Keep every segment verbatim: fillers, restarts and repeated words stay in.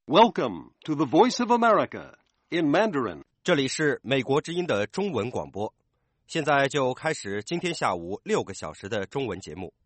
Welcome to the Voice of America in Mandarin. 这里是美国之音的中文广播，现在就开始今天下午六个小时的中文节目。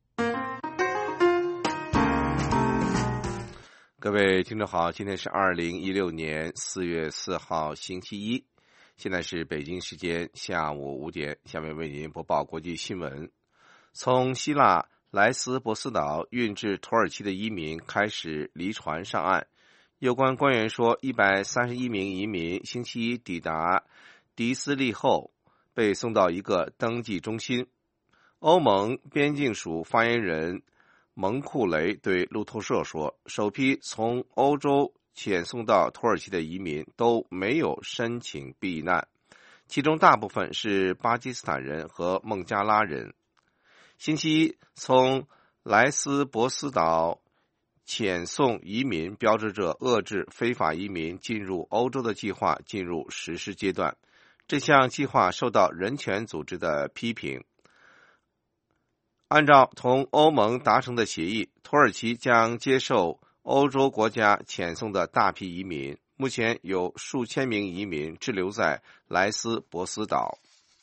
各位听众好，今天是二零一六年四月四号星期一，现在是北京时间下午五点，下面为您播报国际新闻。从希腊莱斯博斯岛运至土耳其的移民开始离船上岸，有关官员说，一百三十一名移民星期一抵达迪斯利后被送到一个登记中心。欧盟边境署发言人蒙库雷对路透社说，首批从欧洲遣送到土耳其的移民都没有申请避难，其中大部分是巴基斯坦人和孟加拉人。星期一从莱斯博斯岛遣送移民标志着遏制非法移民进入欧洲的计划进入实施阶段，这项计划受到人权组织的批评。按照同欧盟达成的协议，土耳其将接受欧洲国家遣送的大批移民，目前有数千名移民滞留在莱斯博斯岛。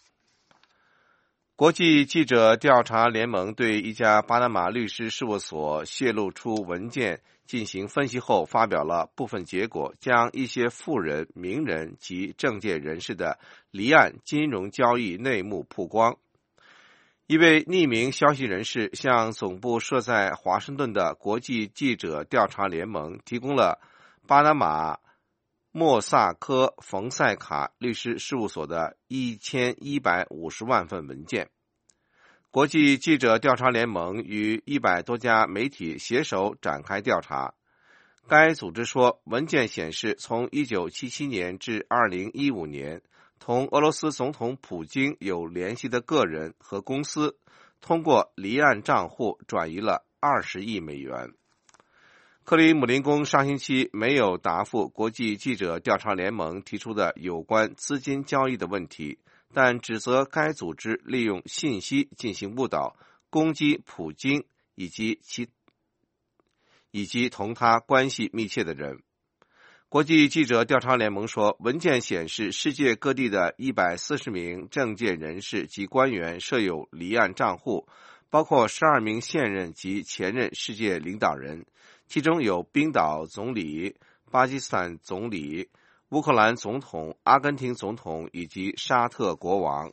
国际记者调查联盟对一家巴拿马律师事务所泄露出文件进行分析后，发表了部分结果，将一些富人、名人及政界人士的离岸金融交易内幕曝光。一位匿名消息人士向总部设在华盛顿的国际记者调查联盟提供了巴拿马莫萨科冯塞卡律师事务所的一千一百五十万份文件。国际记者调查联盟与一百多家媒体携手展开调查。该组织说，文件显示，从一九七七年至二零一五年，同俄罗斯总统普京有联系的个人和公司通过离岸账户转移了二十亿美元。克里姆林宫上星期没有答复国际记者调查联盟提出的有关资金交易的问题，但指责该组织利用信息进行误导，攻击普京以及其以及同他关系密切的人。国际记者调查联盟说，文件显示，世界各地的一百四十名政界人士及官员设有离岸账户，包括十二名现任及前任世界领导人，其中有冰岛总理、巴基斯坦总理、乌克兰总统、阿根廷总统以及沙特国王。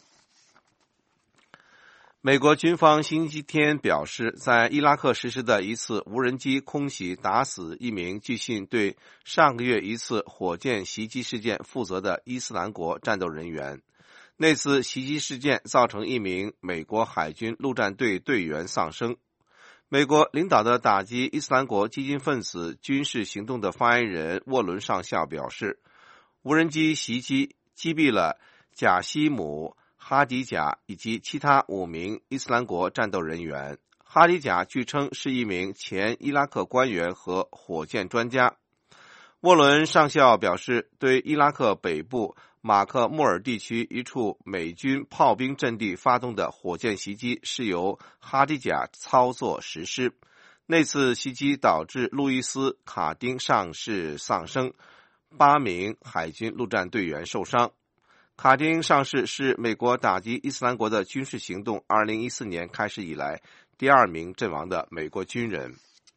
美国军方星期天表示，在伊拉克实施的一次无人机空袭打死一名据信对上个月一次火箭袭击事件负责的伊斯兰国战斗人员。那次袭击事件造成一名美国海军陆战队队员丧生。美国领导的打击伊斯兰国激进分子军事行动的发言人沃伦上校表示，无人机袭击击毙了贾西姆、哈迪贾以及其他五名伊斯兰国战斗人员。哈迪贾据称是一名前伊拉克官员和火箭专家。沃伦上校表示，对伊拉克北部马克穆尔地区一处美军炮兵阵地发动的火箭袭击是由哈迪贾操作实施。那次袭击导致路易斯·卡丁上士丧生，八名海军陆战队员受伤。卡丁上士是美国打击伊斯兰国的军事行动二零一四年开始以来第二名阵亡的美国军人。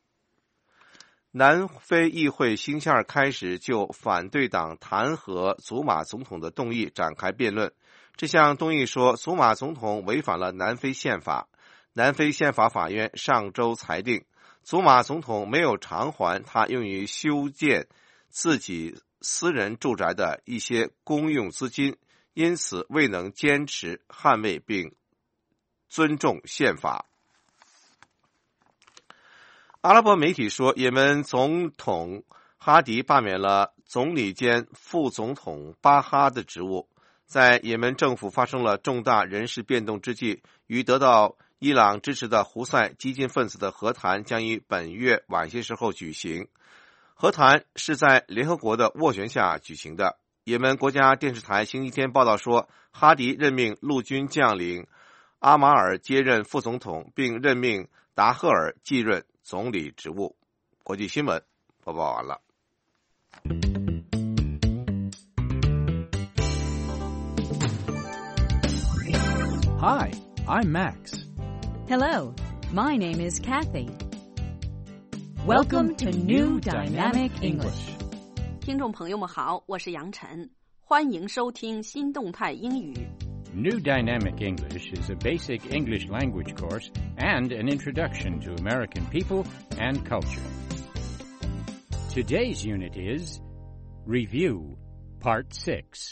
南非议会星期二开始就反对党弹劾祖马总统的动议展开辩论。这项动议说，祖马总统违反了南非宪法。南非宪法法院上周裁定，祖马总统没有偿还他用于修建自己私人住宅的一些公用资金，因此未能坚持捍卫并尊重宪法。阿拉伯媒体说，也门总统哈迪罢免了总理兼副总统巴哈的职务。在也门政府发生了重大人事变动之际，与得到伊朗支持的胡塞激进分子的和谈将于本月晚些时候举行。和谈是在联合国的斡旋下举行的。也门国家电视台星期天报道说，哈迪任命陆军将领阿马尔接任副总统，并任命达赫尔继任总理职务。国际新闻播报完了。 Hi, I'm Max. Hello, my name is Kathy. Welcome to New Dynamic English. 听众朋友们好，我是杨晨，欢迎收听新动态英语。 New Dynamic English is a basic English language course and an introduction to American people and culture. Today's unit is Review, Part six.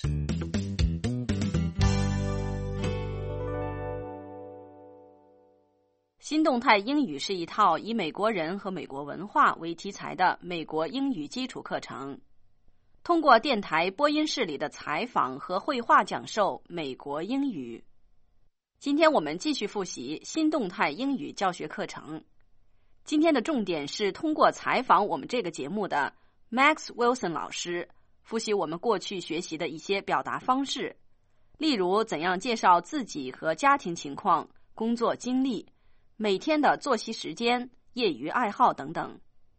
新动态英语是一套以美国人和美国文化为题材的美国英语基础课程，通过电台播音室里的采访和绘画讲授美国英语。今天我们继续复习新动态英语教学课程。今天的重点是通过采访我们这个节目的 Max Wilson 老师，复习我们过去学习的一些表达方式，例如怎样介绍自己和家庭情况、工作经历、每天的作息时间、业余爱好等等。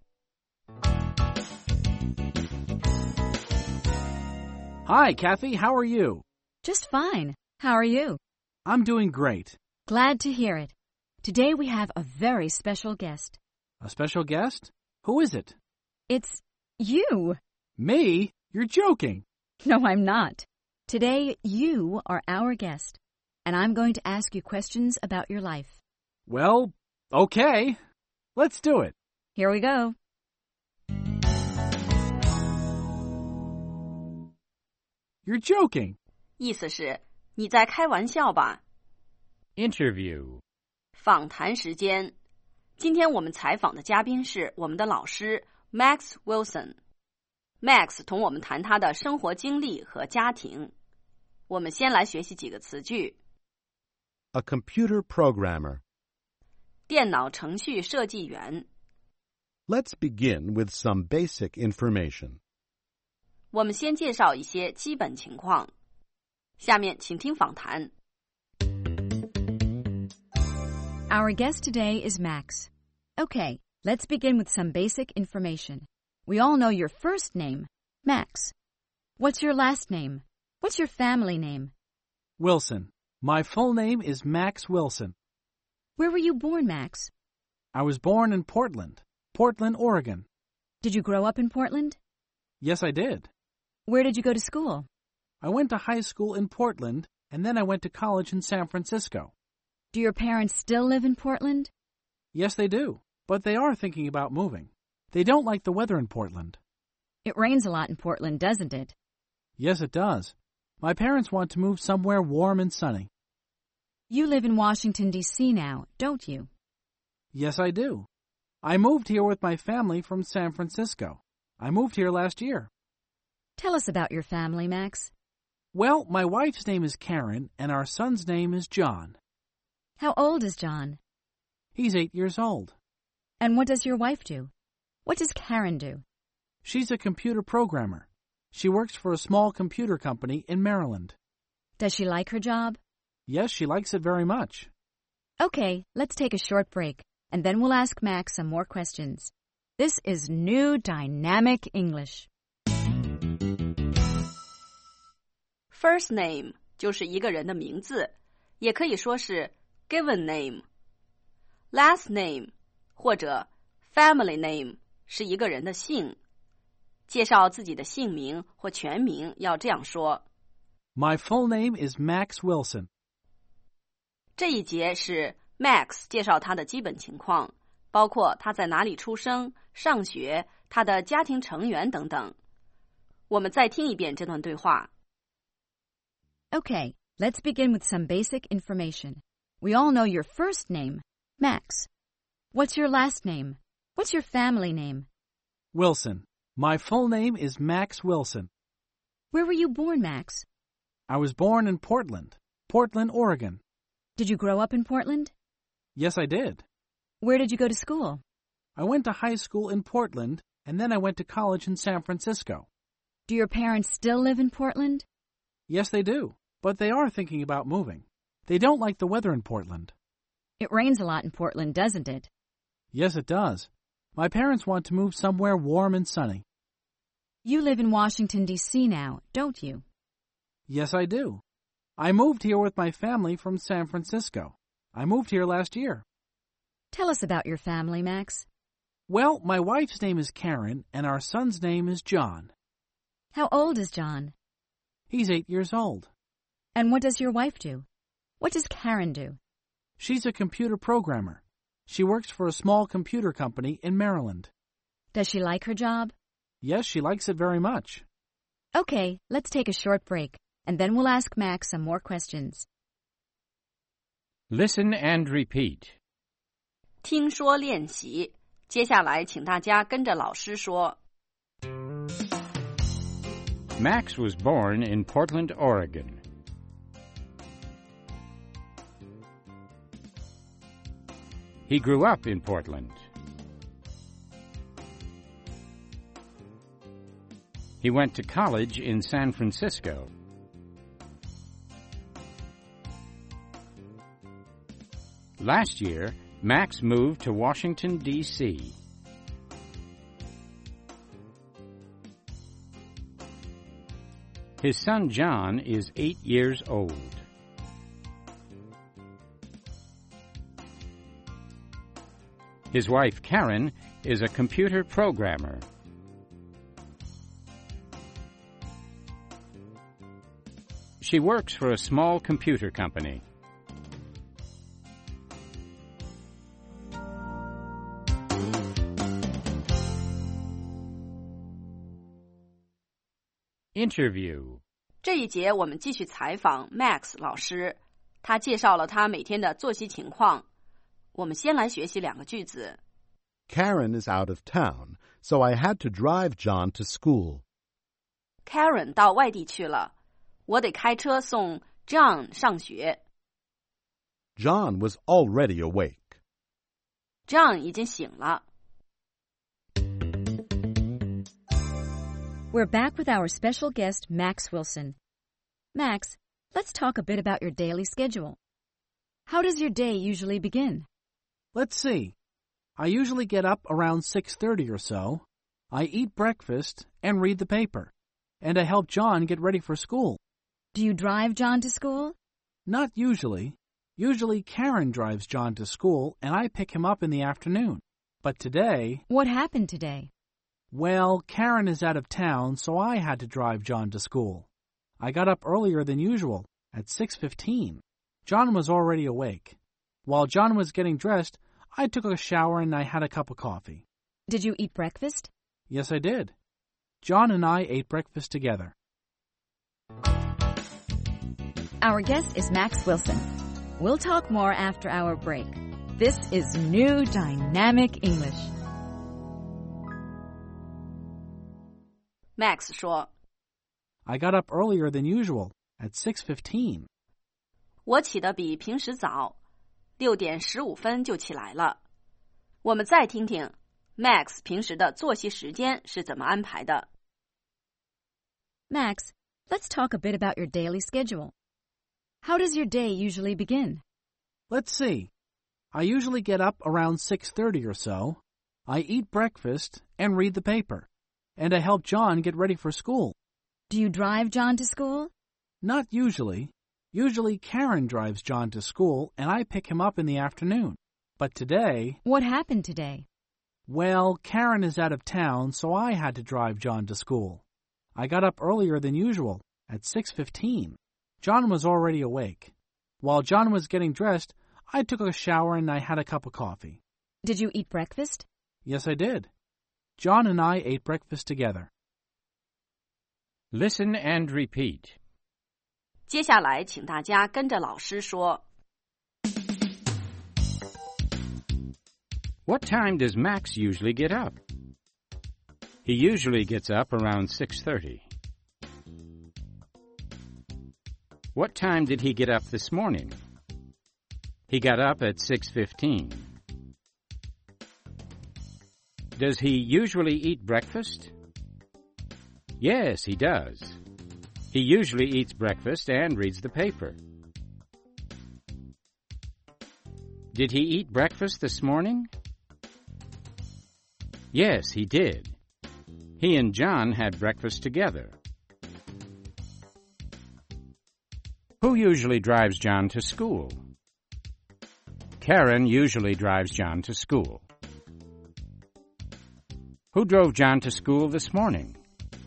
Hi, Kathy. How are you? Just fine. How are you? I'm doing great. Glad to hear it. Today we have a very special guest. A special guest? Who is it? It's you. Me? You're joking. No, I'm not. Today you are our guest, and I'm going to ask you questions about your life. Well, okay. Let's do it. Here we go. You're joking. 意思是你在开玩笑吧？ Interview. 访谈时间。今天我们采访的嘉宾是我们的老师 Max Wilson。Max 同我们谈他的生活经历和家庭。我们先来学习几个词句。 A computer programmer. 电脑程序设计员。 Let's begin with some basic information. 我们先介绍一些基本情况。下面请听访谈。 Our guest today is Max. Okay, let's begin with some basic information. We all know your first name, Max. What's your last name? What's your family name? Wilson. My full name is Max Wilson. Where were you born, Max? I was born in Portland, Portland, Oregon. Did you grow up in Portland? Yes, I did. Where did you go to school? I went to high school in Portland, and then I went to college in San Francisco. Do your parents still live in Portland? Yes, they do, but they are thinking about moving. They don't like the weather in Portland. It rains a lot in Portland, doesn't it? Yes, it does. My parents want to move somewhere warm and sunny. You live in Washington, D C now, don't you? Yes, I do. I moved here with my family from San Francisco. I moved here last year. Tell us about your family, Max. Well, my wife's name is Karen, and our son's name is John. How old is John? He's eight years old. And what does your wife do? What does Karen do? She's a computer programmer. She works for a small computer company in Maryland. Does she like her job? Yes, she likes it very much. Okay, let's take a short break, and then we'll ask Max some more questions. This is New Dynamic English. First name 就是一个人的名字，也可以说是 given name。Last name 或者 family name 是一个人的姓。介绍自己的姓名或全名要这样说。 My full name is Max Wilson. 这一节是 Max 介绍他的基本情况，包括他在哪里出生、上学、他的家庭成员等等。我们再听一遍这段对话。 Okay, let's begin with some basic information. We all know your first name, Max. What's your last name? What's your family name? Wilson. My full name is Max Wilson. Where were you born, Max? I was born in Portland, Portland, Oregon. Did you grow up in Portland? Yes, I did. Where did you go to school? I went to high school in Portland, and then I went to college in San Francisco. Do your parents still live in Portland? Yes, they do, but they are thinking about moving. They don't like the weather in Portland. It rains a lot in Portland, doesn't it? Yes, it does. My parents want to move somewhere warm and sunny. You live in Washington, D C now, don't you? Yes, I do. I moved here with my family from San Francisco. I moved here last year. Tell us about your family, Max. Well, my wife's name is Karen, and our son's name is John. How old is John? He's eight years old. And what does your wife do? What does Karen do? She's a computer programmer. She works for a small computer company in Maryland. Does she like her job? Yes, she likes it very much. Okay, let's take a short break, and then we'll ask Max some more questions. Listen and repeat. 听说练习，接下来请大家跟着老师说。 Max was born in Portland, Oregon. He grew up in Portland. He went to college in San Francisco. Last year, Max moved to Washington, D C His son John is eight years old. His wife Karen is a computer programmer. She works for a small computer company. Interview. 这一节我们继续采访 Max 老师，他介绍了他每天的作息情况。我们先来学习两个句子。 Karen is out of town, so I had to drive John to school. Karen 到外地去了，我得开车送 John 上学。 John was already awake. John 已经醒了。 We're back with our special guest, Max Wilson. Max, let's talk a bit about your daily schedule. How does your day usually begin? Let's see. I usually get up around six thirty or so. I eat breakfast and read the paper. And I help John get ready for school. Do you drive John to school? Not usually. Usually Karen drives John to school and I pick him up in the afternoon. But today... What happened today? Well, Karen is out of town, so I had to drive John to school. I got up earlier than usual, at six fifteen. John was already awake. While John was getting dressed, I took a shower and I had a cup of coffee. Did you eat breakfast? Yes, I did. John and I ate breakfast together. Our guest is Max Wilson. We'll talk more after our break. This is New Dynamic English. Max 说 I got up earlier than usual, at six fifteen. 我起得比平时早，六点十五分就起来了。我们再听听 Max 平时的作息时间是怎么安排的。 Max, let's talk a bit about your daily schedule. How does your day usually begin? Let's see. I usually get up around six thirty or so. I eat breakfast and read the paper. And I help John get ready for school. Do you drive John to school? Not usually. Usually Karen drives John to school and I pick him up in the afternoon. But today... What happened today? Well, Karen is out of town, so I had to drive John to school. I got up earlier than usual, at six fifteen. John was already awake. While John was getting dressed, I took a shower and I had a cup of coffee. Did you eat breakfast? Yes, I did. John and I ate breakfast together. Listen and repeat. 接下来请大家跟着老师说。 What time does Max usually get up? He usually gets up around six thirty. What time did he get up this morning? He got up at six fifteen. Does he usually eat breakfast? Yes, he does. He usually eats breakfast and reads the paper. Did he eat breakfast this morning? Yes, he did. He and John had breakfast together. Who usually drives John to school? Karen usually drives John to school. Who drove John to school this morning?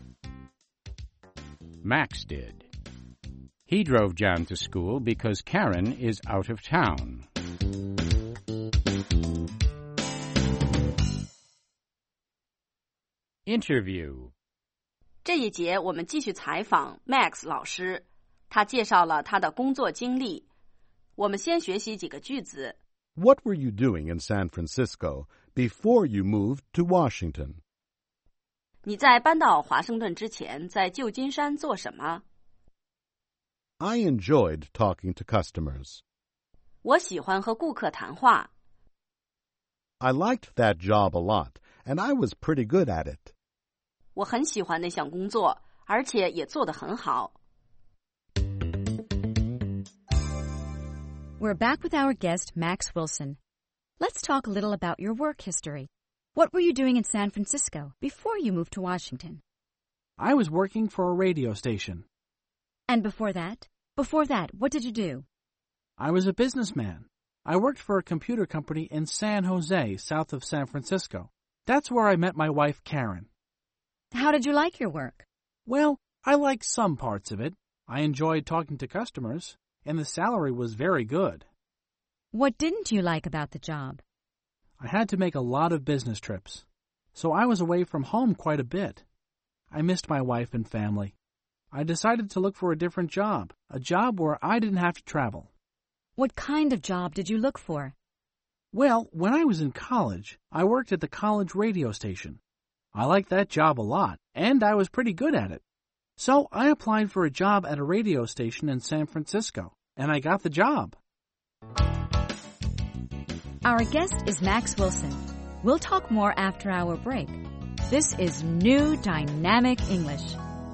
Max did. He drove John to school because Karen is out of town. Interview. 这一节我们继续采访 Max 老师，他介绍了他的工作经历。我们先学习几个句子。 What were you doing in San Francisco before you moved to Washington? 你在搬到华盛顿之前，在旧金山做什么？ I enjoyed talking to customers. 我喜欢和顾客谈话。 I liked that job a lot, and I was pretty good at it. 我很喜欢那项工作，而且也做得很好。 We're back with our guest, Max Wilson. Let's talk a little about your work history. What were you doing in San Francisco before you moved to Washington? I was working for a radio station. And before that? Before that, what did you do? I was a businessman. I worked for a computer company in San Jose, south of San Francisco. That's where I met my wife, Karen. How did you like your work? Well, I liked some parts of it. I enjoyed talking to customers, and the salary was very good. What didn't you like about the job? I had to make a lot of business trips, so I was away from home quite a bit. I missed my wife and family. I decided to look for a different job, a job where I didn't have to travel. What kind of job did you look for? Well, when I was in college, I worked at the college radio station. I liked that job a lot, and I was pretty good at it. So I applied for a job at a radio station in San Francisco, and I got the job. Our guest is Max Wilson. We'll talk more after our break. This is New Dynamic English.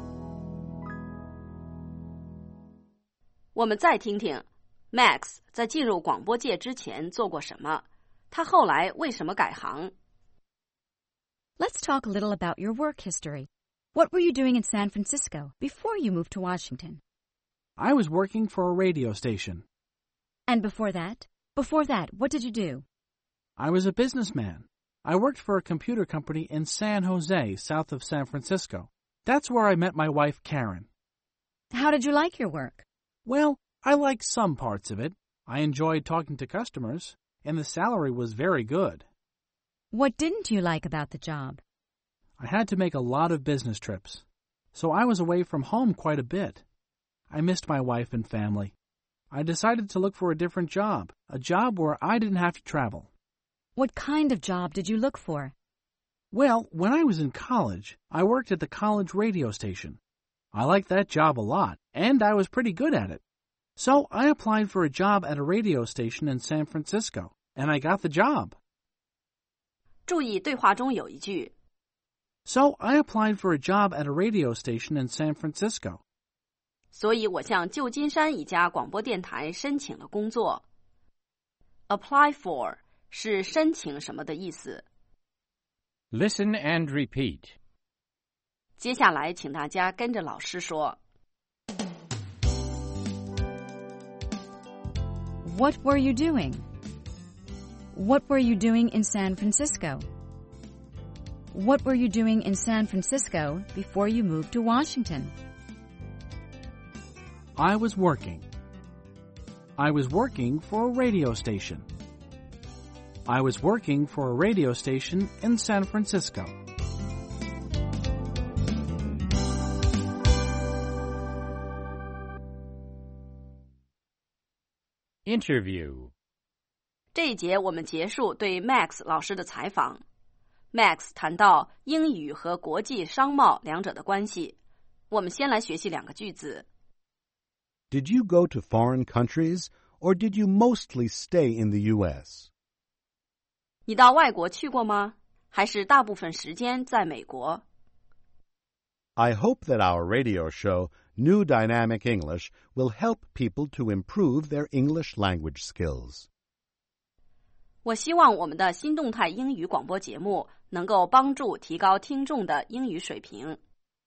我们再听听 Max 在进入广播界之前做过什么，他后来为什么改行。 Let's talk a little about your work history. What were you doing in San Francisco before you moved to Washington? I was working for a radio station. And before that? Before that, what did you do? I was a businessman. I worked for a computer company in San Jose, south of San Francisco. That's where I met my wife, Karen. How did you like your work? Well, I liked some parts of it. I enjoyed talking to customers, and the salary was very good. What didn't you like about the job? I had to make a lot of business trips, so I was away from home quite a bit. I missed my wife and family. I decided to look for a different job, a job where I didn't have to travel. What kind of job did you look for? Well, when I was in college, I worked at the college radio station. I liked that job a lot, and I was pretty good at it. So I applied for a job at a radio station in San Francisco, and I got the job. 注意对话中有一句 So I applied for a job at a radio station in San Francisco. 所以我向旧金山一家广播电台申请了工作。 Apply for 是申请什么的意思。 Listen and repeat. 接下来请大家跟着老师说。 What were you doing? What were you doing in San Francisco? What were you doing in San Francisco before you moved to Washington? I was working. I was working for a radio station. I was working for a radio station in San Francisco. Interview. 这一节我们结束对 Max 老师的采访。Max 谈到英语和国际商贸两者的关系。我们先来学习两个句子。 Did you go to foreign countries, or did you mostly stay in the U S? 你到外国去过吗？还是大部分时间在美国？ I hope that our radio show, New Dynamic English, will help people to improve their English language skills. 我希望我们的新动态英语广播节目能够帮助提高听众的英语水平。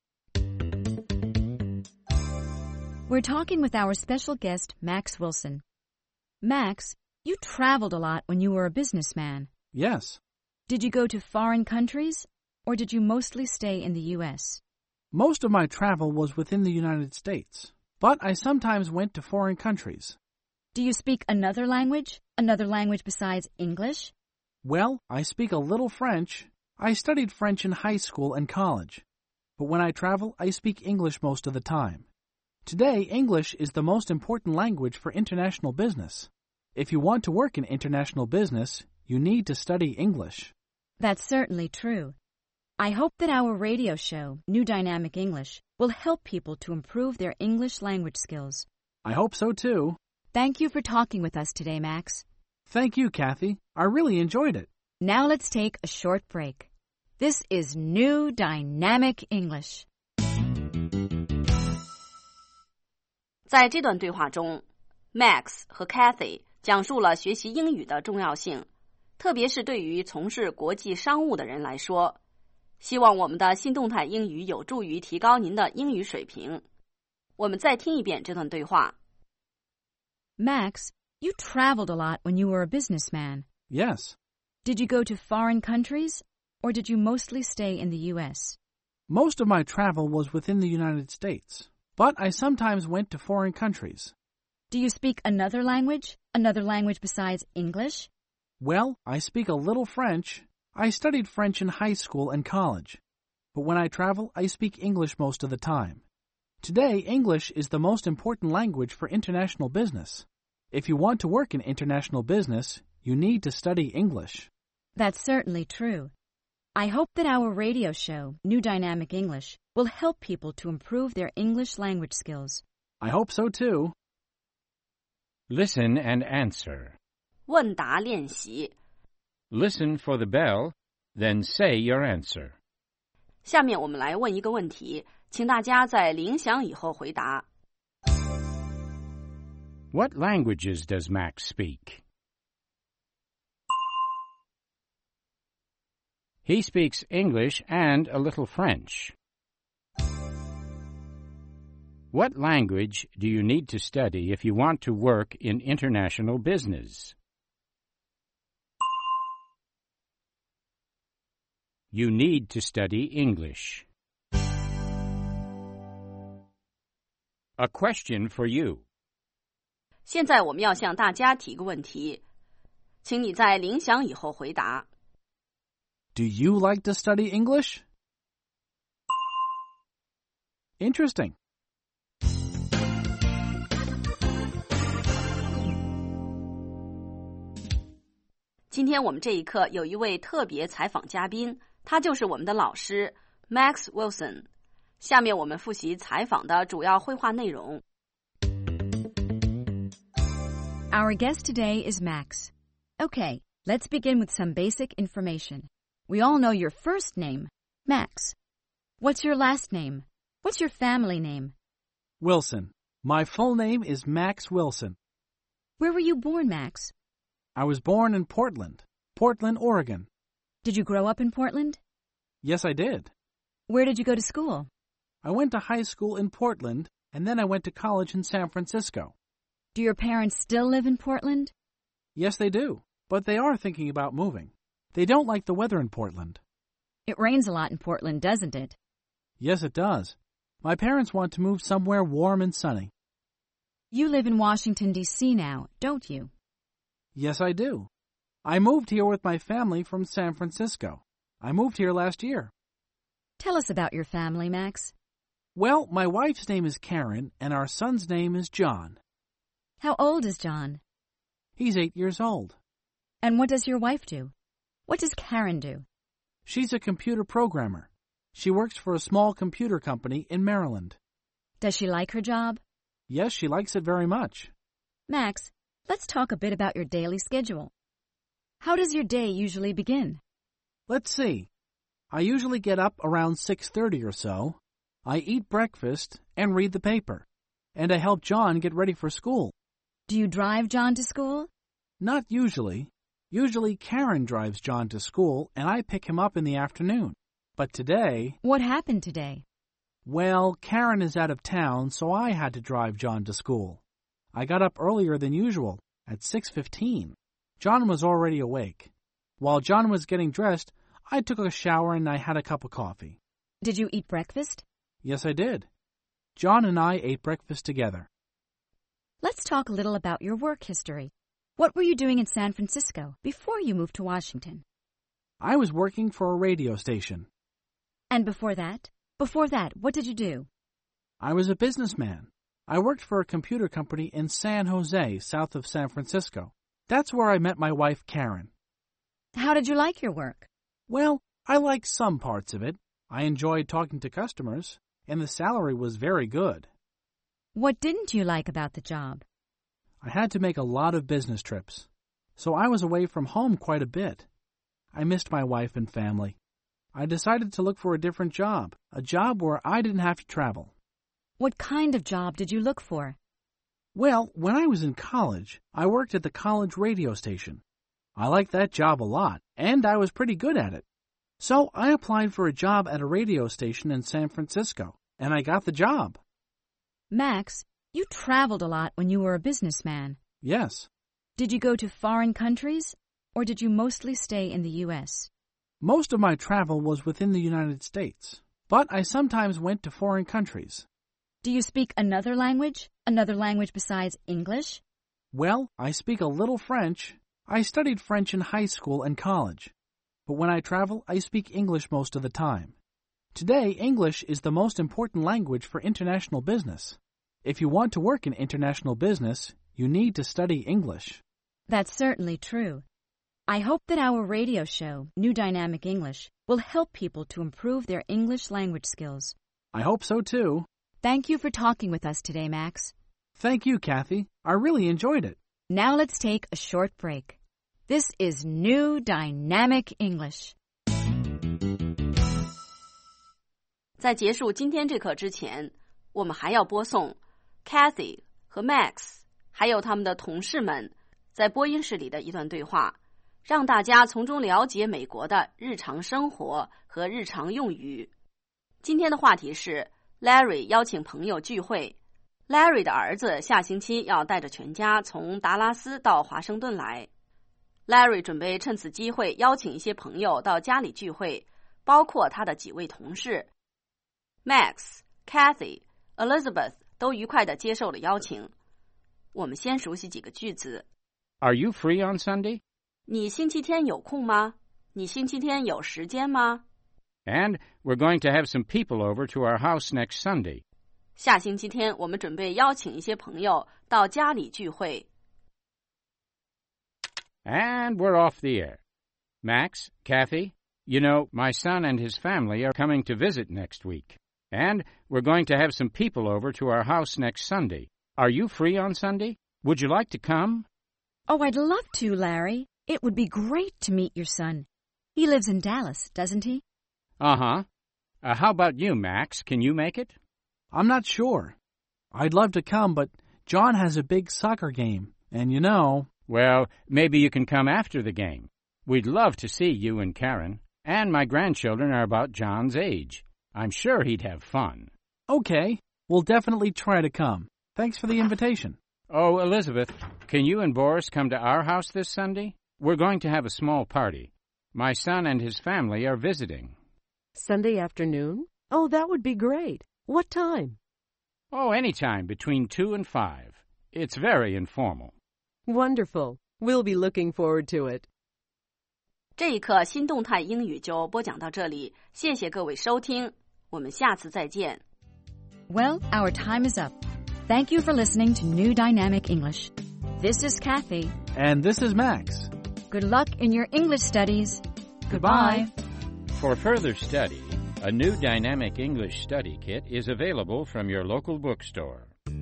We're talking with our special guest, Max Wilson. Max, you traveled a lot when you were a businessman. Yes. Did you go to foreign countries, or did you mostly stay in the U S? Most of my travel was within the United States, but I sometimes went to foreign countries. Do you speak another language? Another language besides English? Well, I speak a little French. I studied French in high school and college. But when I travel, I speak English most of the time. Today, English is the most important language for international business. If you want to work in international business, you need to study English. That's certainly true. I hope that our radio show, New Dynamic English, will help people to improve their English language skills. I hope so too. Thank you for talking with us today, Max. Thank you, Kathy. I really enjoyed it. Now let's take a short break. This is New Dynamic English. 在这段对话中 ，Max 和 Kathy 讲述了学习英语的重要性，特别是对于从事国际商务的人来说。希望我们的新动态英语有助于提高您的英语水平。我们再听一遍这段对话。 Max, you traveled a lot when you were a businessman. Yes. Did you go to foreign countries, or did you mostly stay in the U S? Most of my travel was within the United States, but I sometimes went to foreign countries. Do you speak another language? Another language besides English? Well, I speak a little French. I studied French in high school and college. But when I travel, I speak English most of the time. Today, English is the most important language for international business. If you want to work in international business, you need to study English. That's certainly true. I hope that our radio show, New Dynamic English, will help people to improve their English language skills. I hope so too. Listen and answer. 问答练习。 Listen for the bell, then say your answer. 下面我们来问一个问题，请大家在铃响以后回答。 What languages does Max speak? He speaks English and a little French. What language do you need to study if you want to work in international business? You need to study English. A question for you. 现在我们要向大家提个问题，请你在铃响以后回答。 Do you like to study English? Interesting. 今天我们这一课有一位特别采访嘉宾，他就是我们的老师 Max Wilson。下面我们复习采访的主要绘画内容。 Our guest today is Max. Okay, let's begin with some basic information. We all know your first name, Max. What's your last name? What's your family name? Wilson. My full name is Max Wilson. Where were you born, Max? I was born in Portland, Portland, Oregon. Did you grow up in Portland? Yes, I did. Where did you go to school? I went to high school in Portland, and then I went to college in San Francisco. Do your parents still live in Portland? Yes, they do, but they are thinking about moving. They don't like the weather in Portland. It rains a lot in Portland, doesn't it? Yes, it does. My parents want to move somewhere warm and sunny. You live in Washington, D C now, don't you? Yes, I do. I moved here with my family from San Francisco. I moved here last year. Tell us about your family, Max. Well, my wife's name is Karen, and our son's name is John. How old is John? He's eight years old. And what does your wife do? What does Karen do? She's a computer programmer. She works for a small computer company in Maryland. Does she like her job? Yes, she likes it very much. Max, let's talk a bit about your daily schedule. How does your day usually begin? Let's see. I usually get up around six thirty or so. I eat breakfast and read the paper. And I help John get ready for school. Do you drive John to school? Not usually. Usually Karen drives John to school and I pick him up in the afternoon. But today... What happened today? Well, Karen is out of town, so I had to drive John to school. I got up earlier than usual, at six fifteen. John was already awake. While John was getting dressed, I took a shower and I had a cup of coffee. Did you eat breakfast? Yes, I did. John and I ate breakfast together. Let's talk a little about your work history. What were you doing in San Francisco before you moved to Washington? I was working for a radio station. And before that? Before that, what did you do? I was a businessman. I worked for a computer company in San Jose, south of San Francisco. That's where I met my wife, Karen. How did you like your work? Well, I liked some parts of it. I enjoyed talking to customers, and the salary was very good. What didn't you like about the job? I had to make a lot of business trips, so I was away from home quite a bit. I missed my wife and family. I decided to look for a different job, a job where I didn't have to travel. What kind of job did you look for? Well, when I was in college, I worked at the college radio station. I liked that job a lot, and I was pretty good at it. So I applied for a job at a radio station in San Francisco, and I got the job. Max, you traveled a lot when you were a businessman. Yes. Did you go to foreign countries, or did you mostly stay in the U S? Most of my travel was within the United States, but I sometimes went to foreign countries. Do you speak another language? Another language besides English? Well, I speak a little French. I studied French in high school and college. But when I travel, I speak English most of the time. Today, English is the most important language for international business. If you want to work in international business, you need to study English. That's certainly true. I hope that our radio show, New Dynamic English, will help people to improve their English language skills. I hope so, too. Thank you for talking with us today, Max. Thank you, Kathy. I really enjoyed it. Now let's take a short break. This is New Dynamic English. 在结束今天这课之前，我们还要播送 Kathy 和 Max 还有他们的同事们在播音室里的一段对话，让大家从中了解美国的日常生活和日常用语。今天的话题是 Larry 邀请朋友聚会。Larry 的儿子下星期要带着全家从达拉斯到华盛顿来。Larry 准备趁此机会邀请一些朋友到家里聚会，包括他的几位同事。Max、Kathy、Elizabeth 都愉快地接受了邀请。我们先熟悉几个句子。 Are you free on Sunday? 你星期天有空吗？你星期天有时间吗？ And we're going to have some people over to our house next Sunday. 下星期天我们准备邀请一些朋友到家里聚会。 And we're off the air. Max, Kathy, you know, my son and his family are coming to visit next week. And we're going to have some people over to our house next Sunday. Are you free on Sunday? Would you like to come? Oh, I'd love to, Larry. It would be great to meet your son. He lives in Dallas, doesn't he? Uh-huh. Uh, how about you, Max? Can you make it? I'm not sure. I'd love to come, but John has a big soccer game, and you know... Well, maybe you can come after the game. We'd love to see you and Karen, and my grandchildren are about John's age. I'm sure he'd have fun. Okay, we'll definitely try to come. Thanks for the invitation. Oh, Elizabeth, can you and Boris come to our house this Sunday? We're going to have a small party. My son and his family are visiting. Sunday afternoon? Oh, that would be great. What time? Oh, any time between two and five. It's very informal. Wonderful. We'll be looking forward to it. 这一课新动态英语就播讲到这里，谢谢各位收听，我们下次再见。 Well, our time is up. Thank you for listening to New Dynamic English. This is Kathy. And this is Max. Good luck in your English studies. Goodbye. For further study, a New Dynamic English Study Kit is available from your local bookstore.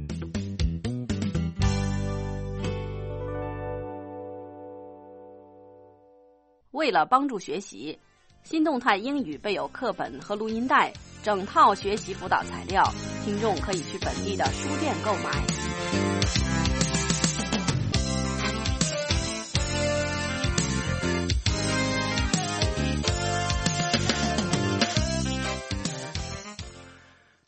为了帮助学习，新动态英语备有课本和录音带，整套学习辅导材料，听众可以去本地的书店购买。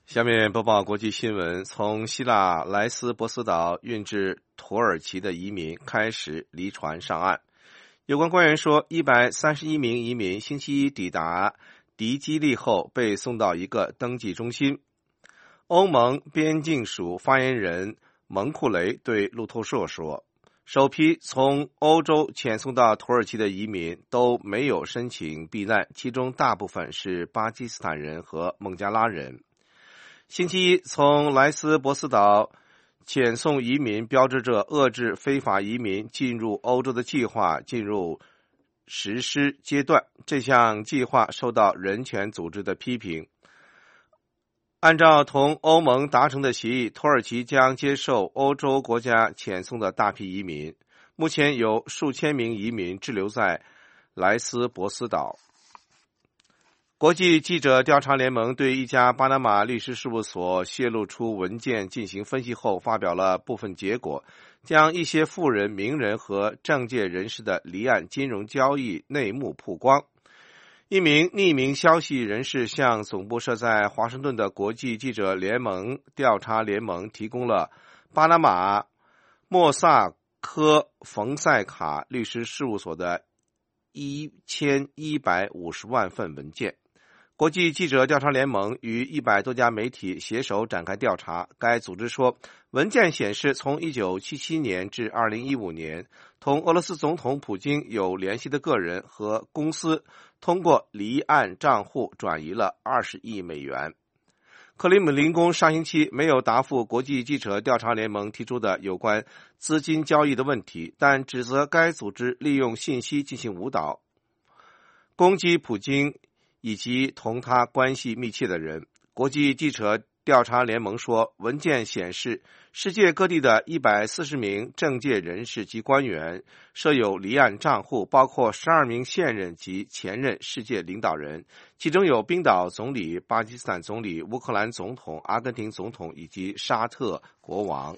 下面播报国际新闻。从希腊莱斯博斯岛运至土耳其的移民开始离船上岸。有关官员说，一百三十一名移民星期一抵达迪基利后被送到一个登记中心。欧盟边境署发言人蒙库雷对路透社说，首批从欧洲遣送到土耳其的移民都没有申请避难，其中大部分是巴基斯坦人和孟加拉人。星期一从莱斯博斯岛遣送移民标志着遏制非法移民进入欧洲的计划进入实施阶段。这项计划受到人权组织的批评。按照同欧盟达成的协议，土耳其将接受欧洲国家遣送的大批移民。目前有数千名移民滞留在莱斯博斯岛。国际记者调查联盟对一家巴拿马律师事务所泄露出文件进行分析后，发表了部分结果，将一些富人、名人和政界人士的离岸金融交易内幕曝光。一名匿名消息人士向总部设在华盛顿的国际记者联盟调查联盟提供了巴拿马莫萨科冯塞卡律师事务所的一千一百五十万份文件。国际记者调查联盟与一百多家媒体携手展开调查。该组织说，文件显示，从一九七七年至二零一五年，同俄罗斯总统普京有联系的个人和公司通过离岸账户转移了二十亿美元。克里姆林宫上星期没有答复国际记者调查联盟提出的有关资金交易的问题，但指责该组织利用信息进行误导，攻击普京以及同他关系密切的人。国际记者调查联盟说，文件显示，世界各地的一百四十名政界人士及官员设有离岸账户，包括十二名现任及前任世界领导人，其中有冰岛总理、巴基斯坦总理、乌克兰总统、阿根廷总统以及沙特国王。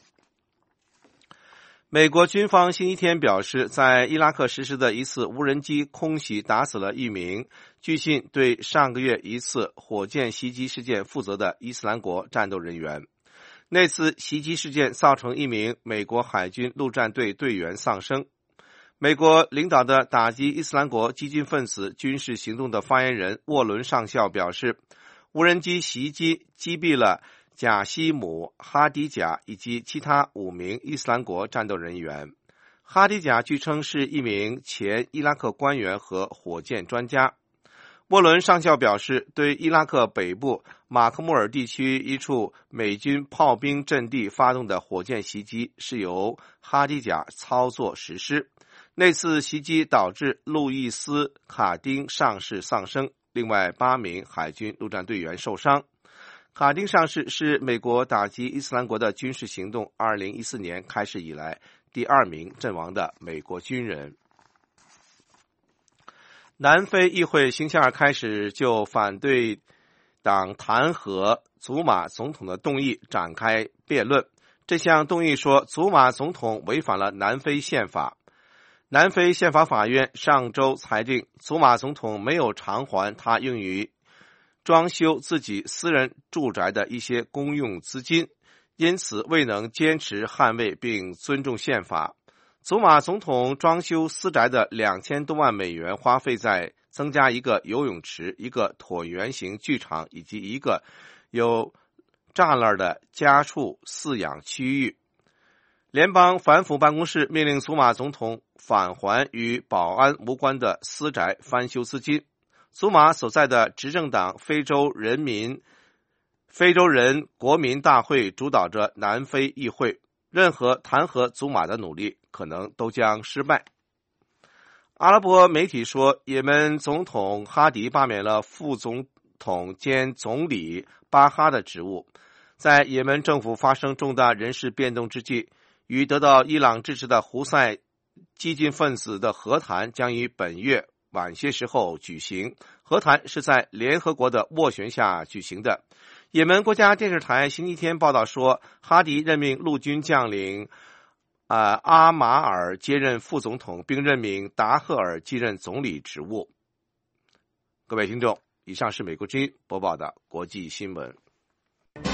美国军方星期天表示，在伊拉克实施的一次无人机空袭打死了一名据信对上个月一次火箭袭击事件负责的伊斯兰国战斗人员。那次袭击事件造成一名美国海军陆战队队员丧生。美国领导的打击伊斯兰国激进分子军事行动的发言人沃伦上校表示，无人机袭击击毙了贾西姆、哈迪贾以及其他五名伊斯兰国战斗人员。哈迪贾据称是一名前伊拉克官员和火箭专家。沃伦上校表示，对伊拉克北部马克穆尔地区一处美军炮兵阵地发动的火箭袭击是由哈迪贾操作实施。那次袭击导致路易斯·卡丁上士丧生，另外八名海军陆战队员受伤。卡丁上士是美国打击伊斯兰国的军事行动二零一四年开始以来第二名阵亡的美国军人。南非议会星期二开始就反对党弹劾祖马总统的动议展开辩论。这项动议说，祖马总统违反了南非宪法。南非宪法法院上周裁定，祖马总统没有偿还他用于装修自己私人住宅的一些公用资金，因此未能坚持捍卫并尊重宪法。祖马总统装修私宅的两千多万美元花费在增加一个游泳池、一个椭圆形剧场以及一个有栅栏的家畜饲养区域。联邦反腐办公室命令祖马总统返还与保安无关的私宅翻修资金。祖马所在的执政党非洲人民非洲人国民大会主导着南非议会，任何弹劾祖马的努力可能都将失败。阿拉伯媒体说，也门总统哈迪罢免了副总统兼总理巴哈的职务。在也门政府发生重大人事变动之际，与得到伊朗支持的胡塞激进分子的和谈将于本月晚些时候举行。和谈是在联合国的斡旋下举行的。也门国家电视台星期天报道说，哈迪任命陆军将领呃，阿马尔接任副总统，并任命达赫尔继任总理职务。各位听众，以上是美国之音播报的国际新闻。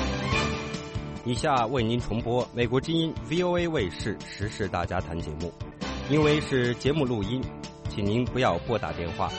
以下为您重播美国之音 V O A 卫视时事大家谈节目，因为是节目录音，请您不要拨打电话。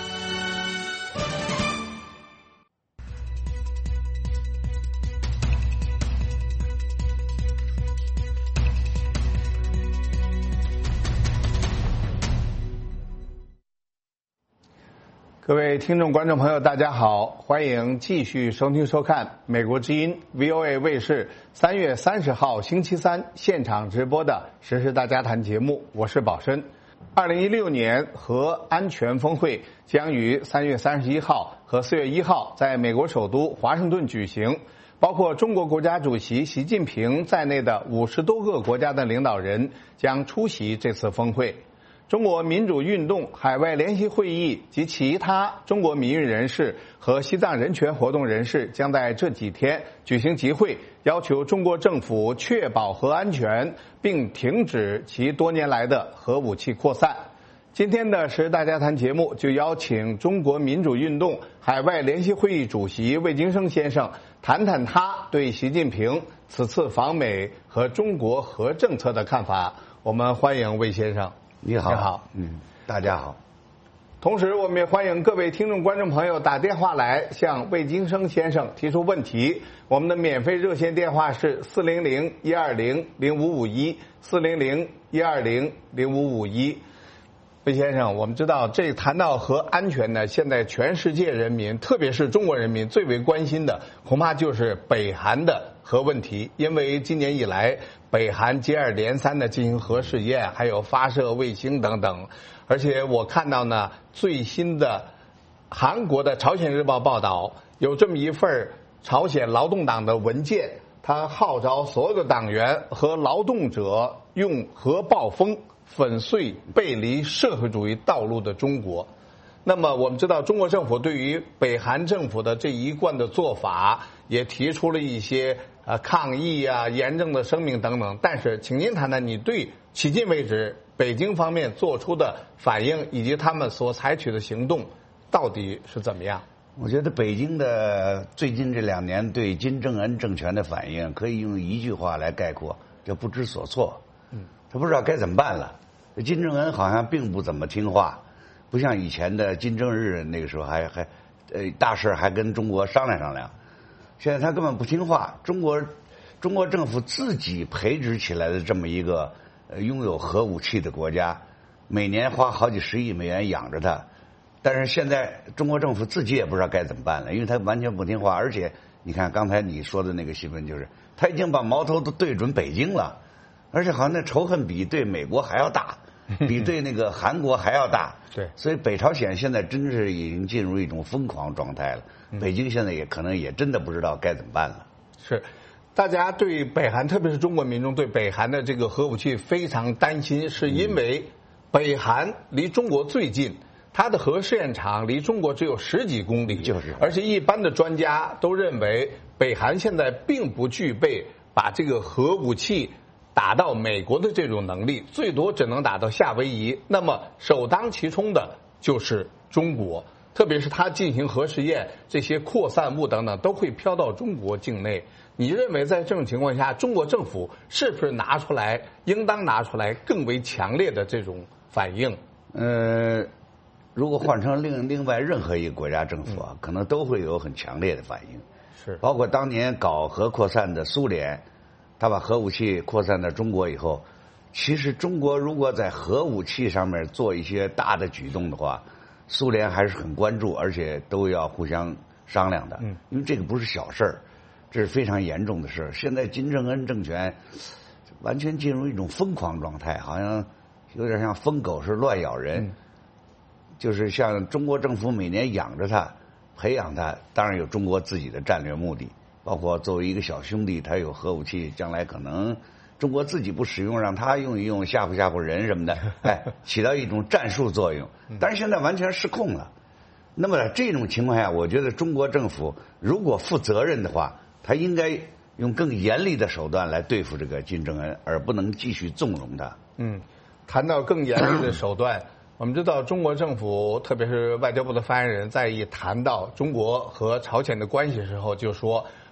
各位听众、观众朋友，大家好，欢迎继续收听收看美国之音 V O A 卫视三月三十号星期三现场直播的时事大家谈节目，我是宝生。二零一六年核安全峰会将于三月三十一号和四月一号在美国首都华盛顿举行，包括中国国家主席习近平在内的五十多个国家的领导人将出席这次峰会。中国民主运动海外联席会议及其他中国民运人士和西藏人权活动人士将在这几天举行集会，要求中国政府确保核安全，并停止其多年来的核武器扩散。今天的时事大家谈节目就邀请中国民主运动海外联席会议主席魏京生先生谈谈他对习近平此次访美和中国核政策的看法。我们欢迎魏先生。 你好， 你好， 嗯，大家好。 同时，我们也欢迎各位听众、观众朋友打电话来向魏京生先生提出问题。我们的免费热线电话是四零零一二零零五五一四零零一二零零五五一。魏先生，我们知道这谈到核安全呢，现在全世界人民，特别是中国人民最为关心的，恐怕就是北韩的核问题。因为今年以来，北韩接二连三的进行核试验，还有发射卫星等等。而且我看到呢，最新的韩国的《朝鲜日报》报道，有这么一份朝鲜劳动党的文件，他号召所有的党员和劳动者用核暴风粉碎背离社会主义道路的中国。那么我们知道，中国政府对于北韩政府的这一贯的做法，也提出了一些呃抗议啊、严正的声明等等。但是，请您谈谈你对迄今为止北京方面做出的反应，以及他们所采取的行动，到底是怎么样？ 我觉得北京的最近这两年对金正恩政权的反应，可以用一句话来概括，叫不知所措。嗯，他不知道该怎么办了。金正恩好像并不怎么听话，不像以前的金正日那个时候还还呃大事还跟中国商量商量，现在他根本不听话。中国中国政府自己培植起来的这么一个呃拥有核武器的国家，每年花好几十亿美元养着它，但是现在中国政府自己也不知道该怎么办了，因为他完全不听话。而且你看刚才你说的那个新闻，就是他已经把矛头都对准北京了，而且好像那仇恨比对美国还要大，比对那个韩国还要大。 对， 所以北朝鲜现在真是已经进入一种疯狂状态了。北京现在也可能也真的不知道该怎么办了。 是，大家对北韩，特别是中国民众对北韩的这个核武器非常担心，是因为北韩离中国最近，它的核试验场离中国只有十几公里， 就是， 而且一般的专家都认为，北韩现在并不具备把这个核武器打到美国的这种能力，最多只能打到夏威夷。那么首当其冲的就是中国，特别是它进行核试验，这些扩散物等等都会飘到中国境内。你认为在这种情况下，中国政府是不是拿出来，应当拿出来更为强烈的这种反应？ 呃，如果换成另另外任何一个国家政府啊， 嗯、 可能都会有很强烈的反应。 是， 包括当年搞核扩散的苏联，他把核武器扩散到中国以后，其实中国如果在核武器上面做一些大的举动的话，苏联还是很关注，而且都要互相商量的。嗯，因为这个不是小事儿，这是非常严重的事儿。现在金正恩政权完全进入一种疯狂状态，好像有点像疯狗是乱咬人。嗯，就是像中国政府每年养着他，培养他，当然有中国自己的战略目的，包括作为一个小兄弟，他有核武器，将来可能中国自己不使用，让他用一用，吓唬吓唬人什么的，哎，起到一种战术作用。但是现在完全失控了。那么这种情况下，我觉得中国政府如果负责任的话，他应该用更严厉的手段来对付这个金正恩，而不能继续纵容他。 嗯，谈到更严厉的手段，我们知道中国政府，特别是外交部的发言人，在一谈到中国和朝鲜的关系的时候，就说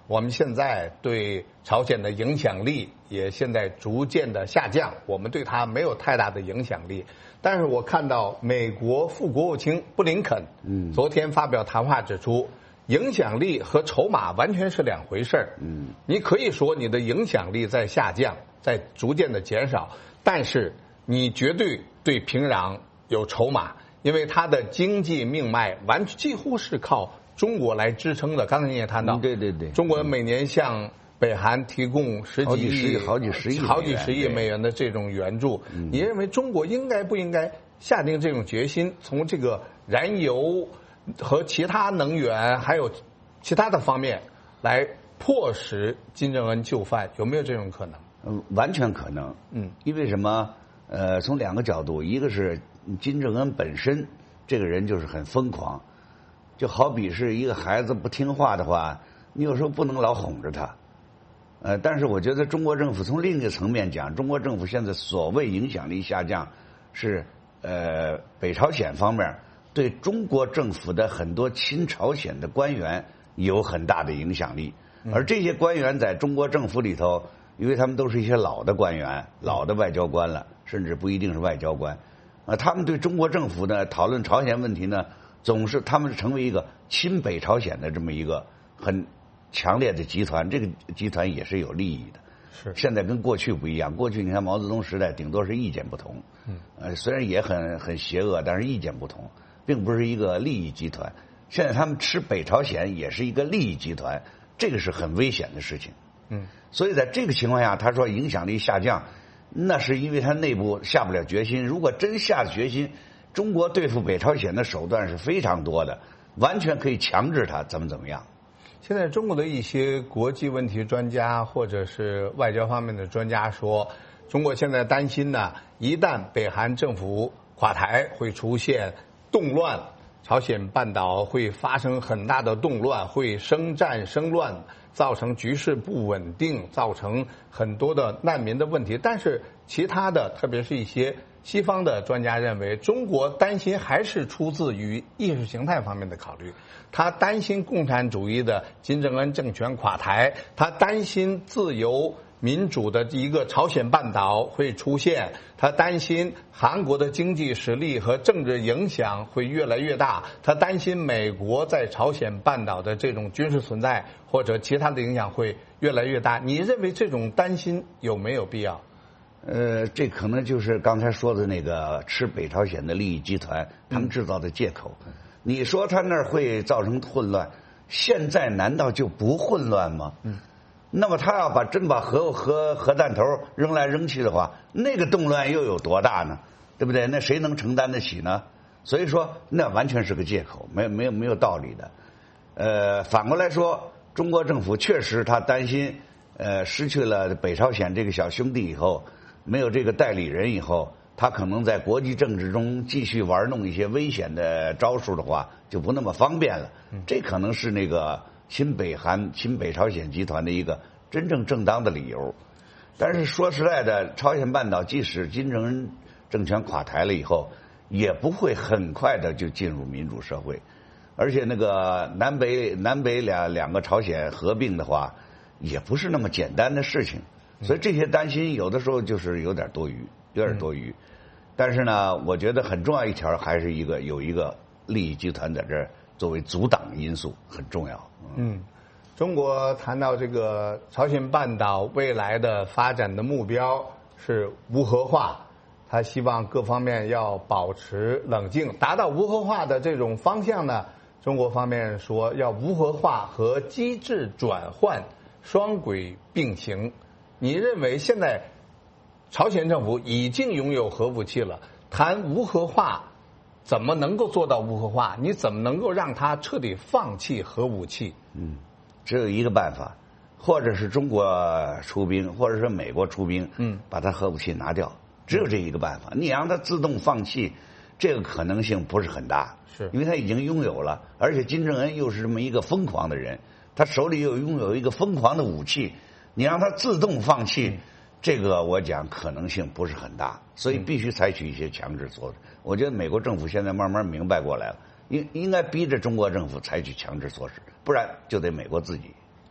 我们现在对朝鲜的影响力也现在逐渐的下降，我们对它没有太大的影响力。但是我看到美国副国务卿布林肯，嗯，昨天发表谈话指出，影响力和筹码完全是两回事儿。嗯，你可以说你的影响力在下降，在逐渐的减少，但是你绝对对平壤有筹码，因为它的经济命脉完几乎是靠中国来支撑的。刚才你也谈到， 嗯、对对对， 中国每年向北韩提供十几亿、 好几十亿、 好几十亿美元的这种援助，嗯、你认为中国应该不应该下定这种决心，从这个燃油和其他能源还有其他的方面来迫使金正恩就范？有没有这种可能？ 嗯，完全可能。嗯，因为什么？呃，从两个角度，一个是金正恩本身这个人就是很疯狂，就好比是一个孩子不听话的话，你有时候不能老哄着他。呃，但是我觉得中国政府从另一个层面讲，中国政府现在所谓影响力下降，是呃北朝鲜方面对中国政府的很多亲朝鲜的官员有很大的影响力，而这些官员在中国政府里头，因为他们都是一些老的官员、老的外交官了，甚至不一定是外交官，啊，他们对中国政府呢讨论朝鲜问题呢，总是他们是成为一个亲北朝鲜的这么一个很强烈的集团，这个集团也是有利益的。 是， 现在跟过去不一样，过去你看毛泽东时代，顶多是意见不同，嗯，呃，虽然也很很邪恶，但是意见不同，并不是一个利益集团。现在他们吃北朝鲜也是一个利益集团，这个是很危险的事情。嗯，所以在这个情况下，他说影响力下降，那是因为他内部下不了决心。如果真下决心，中国对付北朝鲜的手段是非常多的，完全可以强制他怎么怎么样。 现在中国的一些国际问题专家或者是外交方面的专家说，中国现在担心呢，一旦北韩政府垮台，会出现动乱，朝鲜半岛会发生很大的动乱，会生战生乱，造成局势不稳定，造成很多的难民的问题。但是其他的，特别是一些西方的专家认为，中国担心还是出自于意识形态方面的考虑。他担心共产主义的金正恩政权垮台，他担心自由民主的一个朝鲜半岛会出现，他担心韩国的经济实力和政治影响会越来越大，他担心美国在朝鲜半岛的这种军事存在或者其他的影响会越来越大。你认为这种担心有没有必要？ 呃，这可能就是刚才说的那个吃北朝鲜的利益集团他们制造的借口。嗯，你说他那儿会造成混乱，现在难道就不混乱吗？嗯，那么他要把真把核核核弹头扔来扔去的话，那个动乱又有多大呢？对不对？那谁能承担得起呢？所以说，那完全是个借口，没有没有没有道理的。呃，反过来说，中国政府确实他担心，呃，失去了北朝鲜这个小兄弟以后，没有这个代理人以后，他可能在国际政治中继续玩弄一些危险的招数的话，就不那么方便了。这可能是那个亲北韩、亲北朝鲜集团的一个真正正当的理由。但是说实在的，朝鲜半岛即使金正恩政权垮台了以后，也不会很快的就进入民主社会。而且那个南北南北两两个朝鲜合并的话，也不是那么简单的事情。所以这些担心有的时候就是有点多余，有点多余。但是呢，我觉得很重要一条还是一个有一个利益集团在这儿作为阻挡因素很重要。 嗯，中国谈到这个朝鲜半岛未来的发展的目标是无核化，他希望各方面要保持冷静，达到无核化的这种方向呢，中国方面说要无核化和机制转换双轨并行。你认为现在朝鲜政府已经拥有核武器了，谈无核化怎么能够做到无核化？你怎么能够让他彻底放弃核武器？ 嗯，只有一个办法，或者是中国出兵，或者是美国出兵，嗯，把他核武器拿掉，只有这一个办法。你让他自动放弃，这个可能性不是很大， 是因为他已经拥有了，而且金正恩又是这么一个疯狂的人，他手里又拥有一个疯狂的武器。你让他自动放弃，嗯、这个我讲可能性不是很大，所以必须采取一些强制措施。嗯、我觉得美国政府现在慢慢明白过来了，应应该逼着中国政府采取强制措施，不然就得美国自己。